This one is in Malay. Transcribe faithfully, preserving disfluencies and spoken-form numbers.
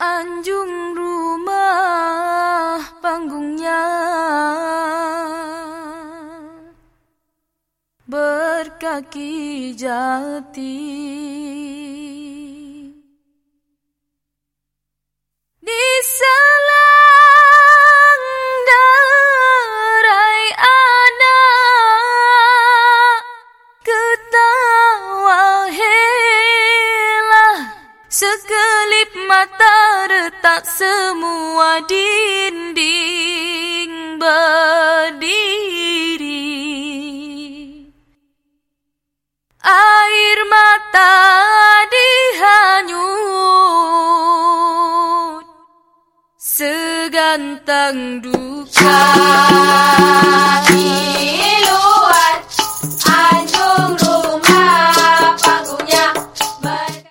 Anjung rumah panggungnya berkaki jati. Di selang darai anak ketawa helah, sekelip mata retak semua dinding berdiri. Air mata dihanyut segantang duka.